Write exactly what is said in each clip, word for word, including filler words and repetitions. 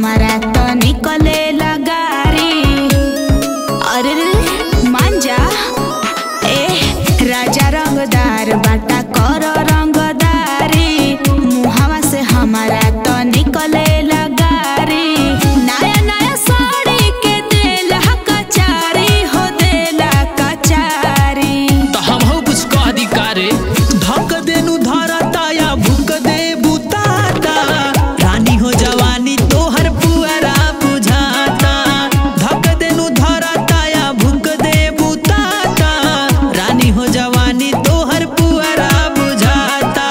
हमारा तो निकले लगारी। अरे मान जा ए राजा रंगदार बाटा कर रंगदारी, मुहावा से हमारा तो निकले लगारी। नया नया साड़ी के देला कचारी हो देला कचारी। तो हम हो कुछ कह दी कारे धक देनु धरता या भूक दे बुताता, रानी हो जवानी तोहर पुअरा बुझाता। धक देनु धरता या भूक दे बुताता, रानी हो जवानी तोहर पुअरा बुझाता।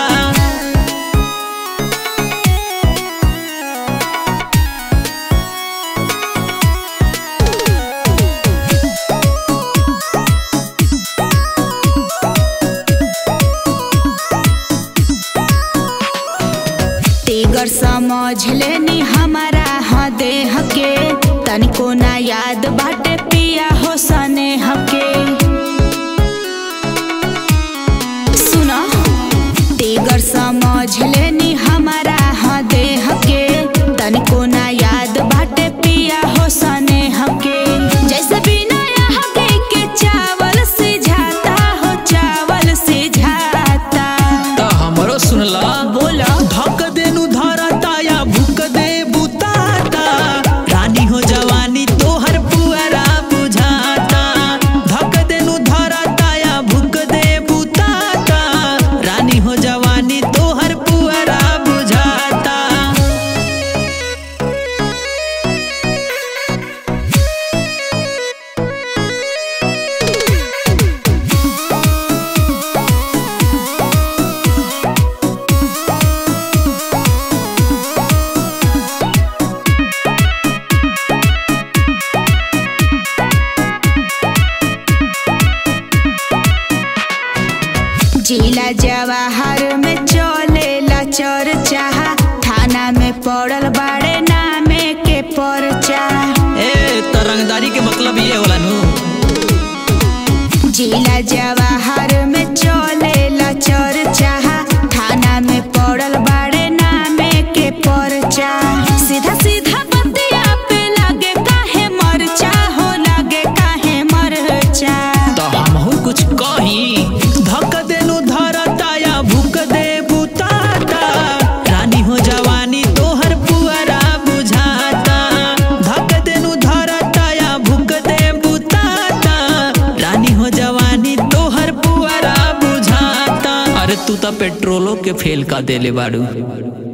टिगर समझ लेनी हमारा हाँ देह के, तनिको ना याद बाटे पिया हो स्नेह के। सुनो टिगर समझ लेनी हमारा हाँ देह के, तनिको ना याद बाटे पिया हो स्नेह के। जैसे बिना यहाँ के चावल से जाता हो चावल से जाता। तो हमरो सुनला बोला धक देनु धरता या भूक दे बुताता, रानी हो जवानी तोहर पुअरा बुझाता। धक देनु धरता या भूक दे बुताता, रानी हो जवानी तोहर पुअरा बुझाता। जिला जवाहर में चलेला चर्चा, थाना में पड़ल बाड़े नामे के परचा। ए तरंगदारी के मतलब ये होला नु। जिला जवाहर में चलेला चर्चा, थाना में पड़ल बाड़े नामे के परचा। सीधा सीधा बतिया पे लागे काहे मरचा हो लागे काहे मरचा। तो हम हो कुछ कही धक देनु धरता या भूक दे बुताता, रानी हो जवानी तोहर पुअरा बुझाता। धक देनु धरता या भूक दे बुताता, रानी हो जवानी तोहर पुअरा बुझाता। अरे तू तो पेट्रोलो के फेल का देले बाड़ू।